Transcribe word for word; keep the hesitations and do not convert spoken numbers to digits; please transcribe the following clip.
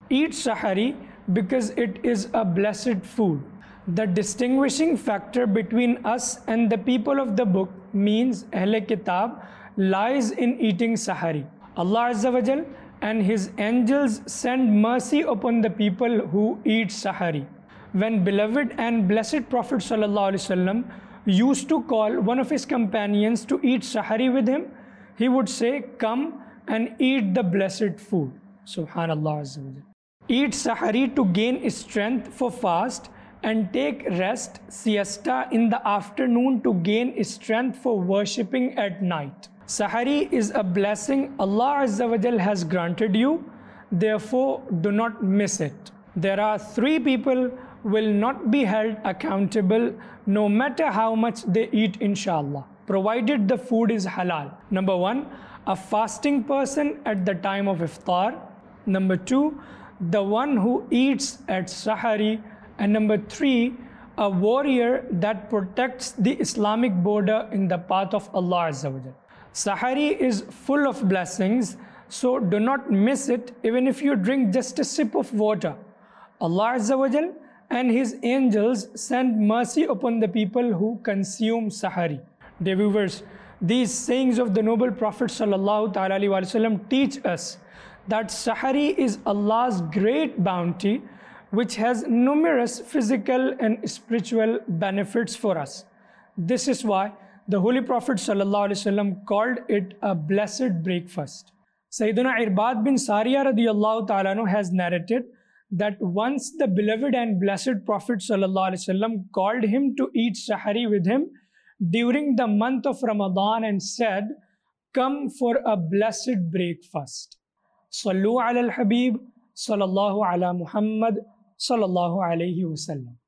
eat Sahari because it is a blessed food. The distinguishing factor between us and the people of the book means Ahle Kitab lies in eating Sahari. Allah Azza wa Jal and His angels send mercy upon the people who eat Sahari. When beloved and blessed Prophet Sallallahu Alaihi Wasallam used to call one of his companions to eat Sahari with him, he would say, "Come and eat the blessed food." Subhanallah Azza wa Jal. Eat Sahari to gain strength for fast, and take rest, siesta, in the afternoon to gain strength for worshipping at night. Sahari is a blessing Allah Azza wa Jal has granted you, therefore do not miss it. There are three people will not be held accountable no matter how much they eat, inshallah, provided the food is halal. Number one, a fasting person at the time of iftar. Number two, the one who eats at Sahari. And number three, a warrior that protects the Islamic border in the path of Allah Azza wa Jal. Sahari is full of blessings, so do not miss it even if you drink just a sip of water. Allah Azza wa Jal and His angels send mercy upon the people who consume Sahari. Dear viewers, these sayings of the noble Prophet Sallallahu Alaihi Wasallam teach us that Sahari is Allah's great bounty, which has numerous physical and spiritual benefits for us. This is why the Holy Prophet ﷺ called it a blessed breakfast. Sayyiduna Irbad bin Sariya radiyallahu ta'ala anhu has narrated that once the beloved and blessed Prophet ﷺ called him to eat Sahari with him during the month of Ramadan and said, "Come for a blessed breakfast." Sallu ala al-Habib, sallallahu ala Muhammad, sallallahu alayhi wa sallam.